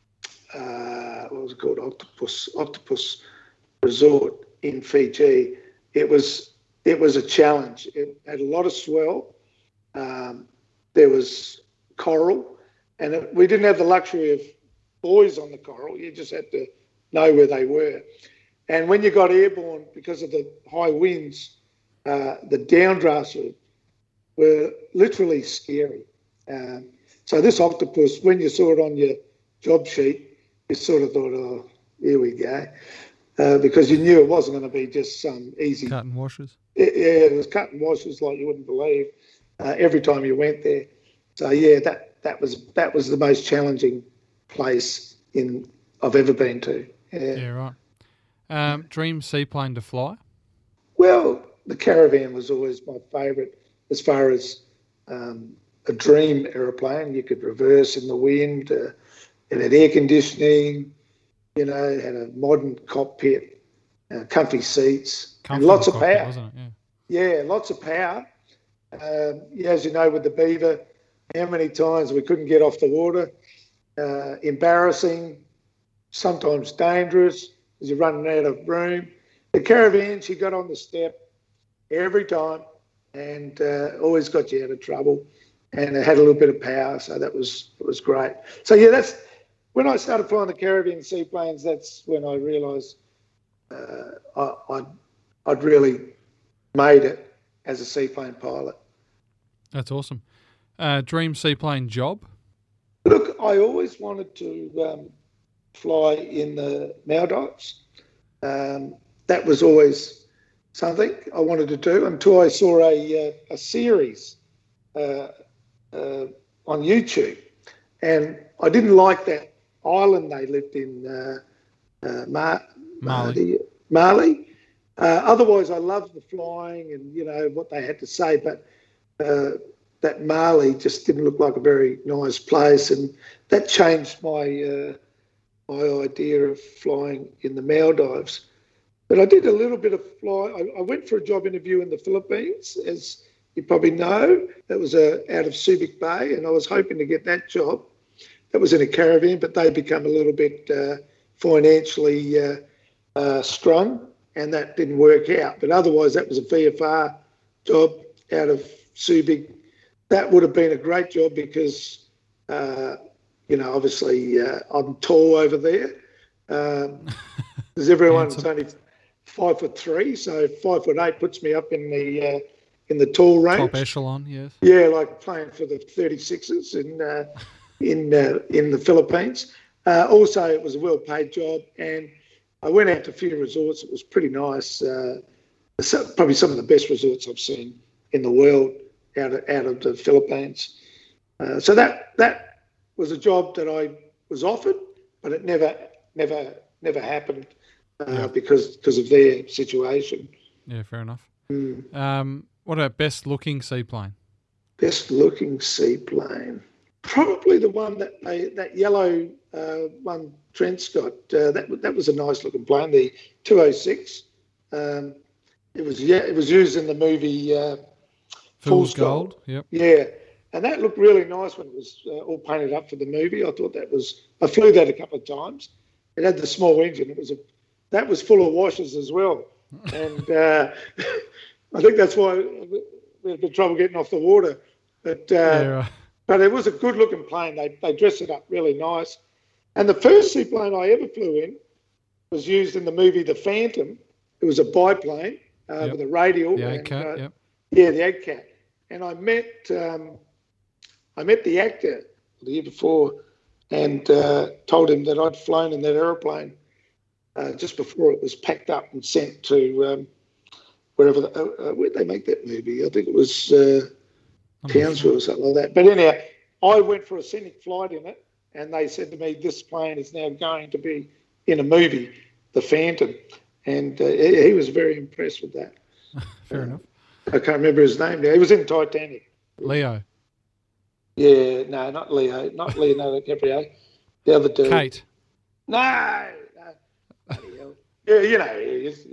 was it called? Octopus Resort in Fiji. It was a challenge. It had a lot of swell. There was coral, and we didn't have the luxury of buoys on the coral. You just had to know where they were. And when you got airborne, because of the high winds, the downdrafts were literally scary. So this octopus, when you saw it on your job sheet, you sort of thought, oh, here we go. Because you knew it wasn't going to be just some easy... Cut and washes? It was cut and washes like you wouldn't believe every time you went there. So, yeah, that was the most challenging place I've ever been to. Yeah, right. Dream seaplane to fly? Well, the Caravan was always my favourite as far as a dream aeroplane. You could reverse in the wind. It had air conditioning, it had a modern cockpit, comfy seats, and lots of power. Wasn't it? Yeah, lots of power. As you know, with the Beaver, how many times we couldn't get off the water. Embarrassing, sometimes dangerous, because you're running out of room. The Caravan, she got on the step every time and always got you out of trouble. And it had a little bit of power, so it was great. So, yeah, that's when I started flying the Caravan seaplanes, that's when I realised I'd really made it as a seaplane pilot. That's awesome. Dream seaplane job? Look, I always wanted to fly in the Maldives. That was always something I wanted to do until I saw a series on YouTube. And I didn't like that island they lived in, Mali. Otherwise, I loved the flying and, what they had to say. But that Mali just didn't look like a very nice place. And that changed my idea of flying in the Maldives. But I did a little bit of flying. I went for a job interview in the Philippines, as you probably know. That was out of Subic Bay, and I was hoping to get that job. That was in a Caravan, but they become a little bit financially strung, and that didn't work out. But otherwise, that was a VFR job out of Subic. That would have been a great job because, obviously I'm tall over there. Because everyone's only 5'3", so 5'8" puts me up in the tall range. Top echelon, yes. Yeah, like playing for the 36ers in the Philippines. Also, it was a well-paid job, and I went out to a few resorts. It was pretty nice. Probably some of the best resorts I've seen in the world out of the Philippines. So that was a job that I was offered, but it never never happened Yeah. because of their situation. Yeah, fair enough. What about best looking seaplane? Best looking seaplane, probably the one that yellow one Trent's got. That was a nice looking plane, the 206. It was used in the movie Fool's Gold. Yep. Yeah, and that looked really nice when it was all painted up for the movie. I thought I flew that a couple of times. It had the small engine. That was full of washers as well, and I think that's why we had trouble getting off the water. But but it was a good looking plane. They dressed it up really nice. And the first seaplane I ever flew in was used in the movie The Phantom. It was a biplane with a radial. The AGCAT, yep. Yeah, the AGCAT. And I met the actor the year before and told him that I'd flown in that aeroplane just before it was packed up and sent to wherever. Where'd they make that movie? I think it was Townsville or something like that. But anyhow, I went for a scenic flight in it, and they said to me, "This plane is now going to be in a movie, The Phantom," and he was very impressed with that. Fair enough. I can't remember his name now. He was in Titanic. Leo. Yeah, no, not Leo, not Leonardo DiCaprio. The other dude. Kate. No. Yeah, you know,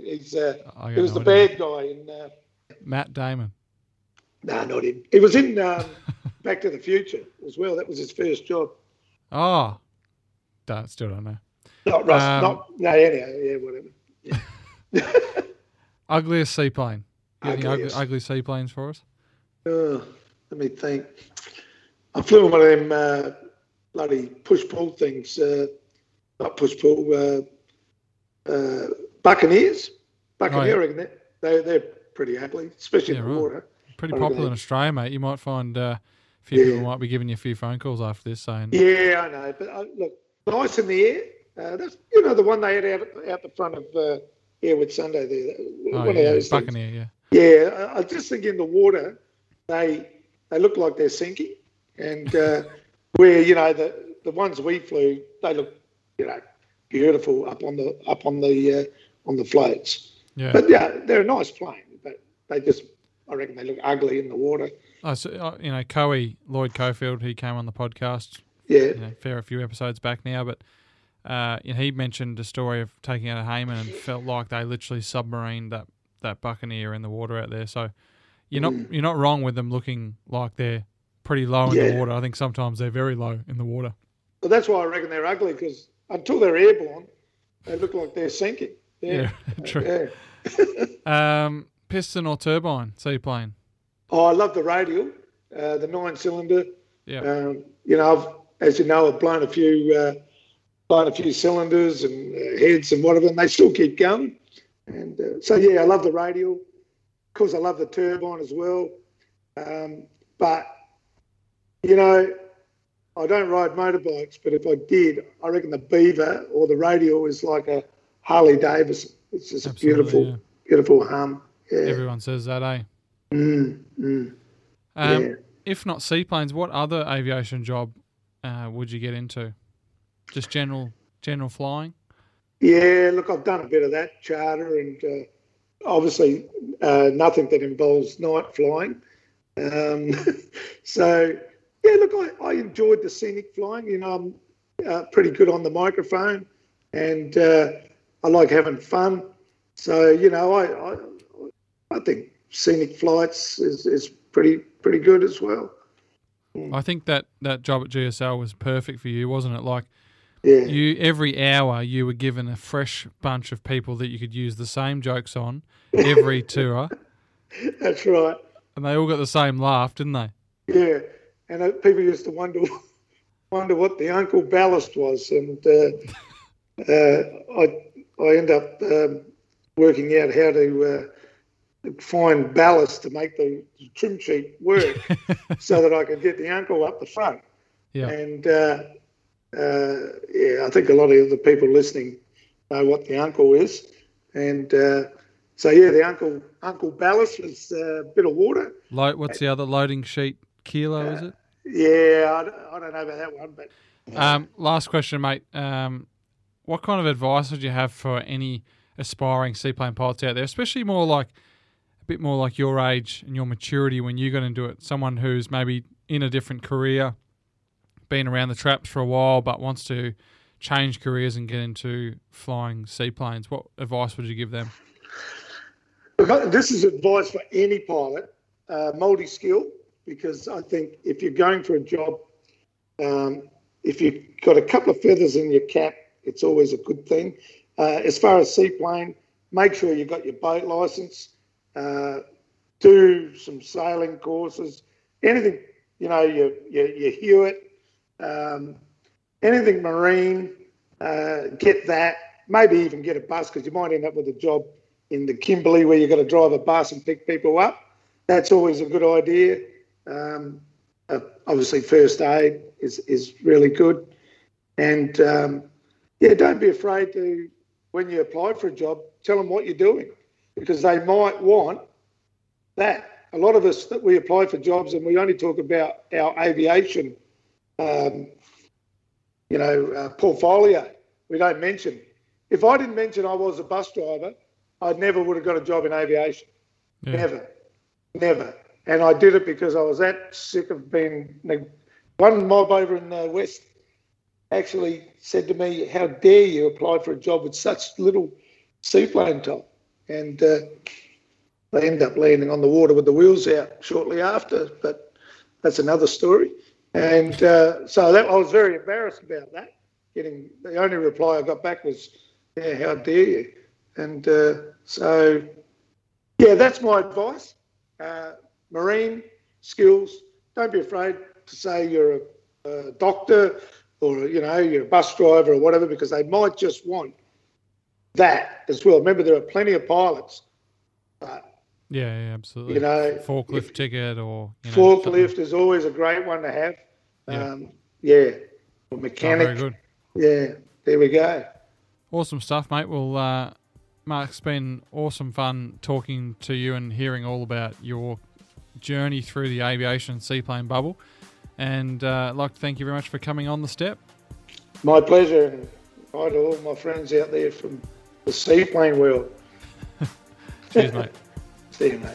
he was the bad guy in. Matt Damon. No, not him. He was in Back to the Future as well. That was his first job. Oh, still don't know. Not Russ. Anyhow, yeah, whatever. Yeah. Ugliest seaplane. Any Ugliest. ugly seaplanes for us? Let me think. I flew in one of them bloody push-pull things. Not push-pull. Buccaneers. Buccaneer, I reckon they're pretty ugly, especially in the water. Pretty popular in Australia, mate. You might find a few people might be giving you a few phone calls after this saying... Yeah, I know. But look, nice in the air. That's the one they had out the front of Airwood Sunday there. One of those Buccaneer, things. Yeah, I just think in the water they look like they're sinking, and where the ones we flew, they look beautiful up on the floats. Yeah. But yeah, they're a nice plane, but I reckon they look ugly in the water. Oh, so, Lloyd Cofield, he came on the podcast. Yeah. A few episodes back now, but he mentioned a story of taking out a Hayman and felt like they literally submarined that Buccaneer in the water out there. So you're not wrong with them looking like they're pretty low in the water. I think sometimes they're very low in the water. Well, that's why I reckon they're ugly, because until they're airborne, they look like they're sinking. Yeah, true. Yeah. Piston or turbine seaplane? Oh, I love the radial, the 9-cylinder. Yeah. I've blown a few cylinders and heads and whatever, and they still keep going. And I love the radial. Of course, I love the turbine as well. But I don't ride motorbikes, but if I did, I reckon the Beaver or the radial is like a Harley Davidson. It's just Absolutely, a beautiful hum. Yeah. Everyone says that, eh? Yeah. If not seaplanes, what other aviation job would you get into? Just general flying? Yeah, look, I've done a bit of that, charter, and obviously nothing that involves night flying. I enjoyed the scenic flying. I'm pretty good on the microphone, and I like having fun. So, I think scenic flights is pretty good as well. I think that job at GSL was perfect for you, wasn't it? Like, yeah. Every hour you were given a fresh bunch of people that you could use the same jokes on every tour. That's right. And they all got the same laugh, didn't they? Yeah, and people used to wonder what the Uncle Ballast was, and I end up working out how to find ballast to make the trim sheet work so that I could get the uncle up the front. Yeah. And I think a lot of the people listening know what the uncle is. And the uncle ballast was a bit of water. What's the other loading sheet? Kilo, is it? Yeah, I don't know about that one. But last question, mate. what kind of advice would you have for any aspiring seaplane pilots out there, especially a bit more like your age and your maturity when you got into it? Someone who's maybe in a different career, been around the traps for a while, but wants to change careers and get into flying seaplanes. What advice would you give them? This is advice for any pilot, multi-skill, because I think if you're going for a job, if you've got a couple of feathers in your cap, it's always a good thing. As far as seaplane, make sure you've got your boat licence, do some sailing courses, anything, your Hewitt, anything marine, get that, maybe even get a bus, because you might end up with a job in the Kimberley where you've got to drive a bus and pick people up. That's always a good idea. Obviously, first aid is really good. And, don't be afraid to, when you apply for a job, tell them what you're doing, because they might want that. A lot of us, that we apply for jobs and we only talk about our aviation portfolio. We don't mention. If I didn't mention I was a bus driver, I never would have got a job in aviation. Yeah. Never. And I did it because I was that sick of being... One mob over in the West actually said to me, how dare you apply for a job with such little seaplane time? And they ended up landing on the water with the wheels out shortly after, but that's another story. And so I was very embarrassed about that. The only reply I got back was, yeah, how dare you? And that's my advice. Marine skills, don't be afraid to say you're a doctor or, you're a bus driver or whatever, because they might just want that as well. Remember, there are plenty of pilots. But, yeah, absolutely. Forklift ticket or... forklift is always a great one to have. Or mechanic. Oh, very good. Yeah, there we go. Awesome stuff, mate. Well, Mark, it's been awesome fun talking to you and hearing all about your journey through the aviation seaplane bubble. And I'd like to thank you very much for coming on the step. My pleasure. And hi to all my friends out there from the seaplane world. Cheers, mate. See you, mate.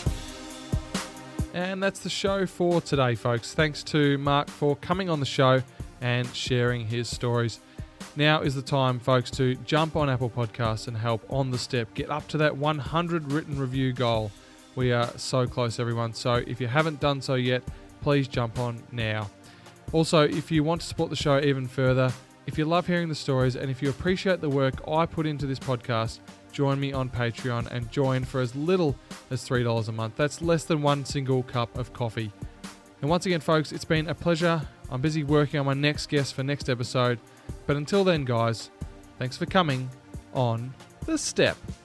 And that's the show for today, folks. Thanks to Mark for coming on the show and sharing his stories. Now is the time, folks, to jump on Apple Podcasts and help On The Step get up to that 100 written review goal. We are so close, everyone. So if you haven't done so yet, please jump on now. Also, if you want to support the show even further, if you love hearing the stories and if you appreciate the work I put into this podcast, join me on Patreon and join for as little as $3 a month. That's less than one single cup of coffee. And once again, folks, it's been a pleasure. I'm busy working on my next guest for next episode. But until then, guys, thanks for coming on The Step.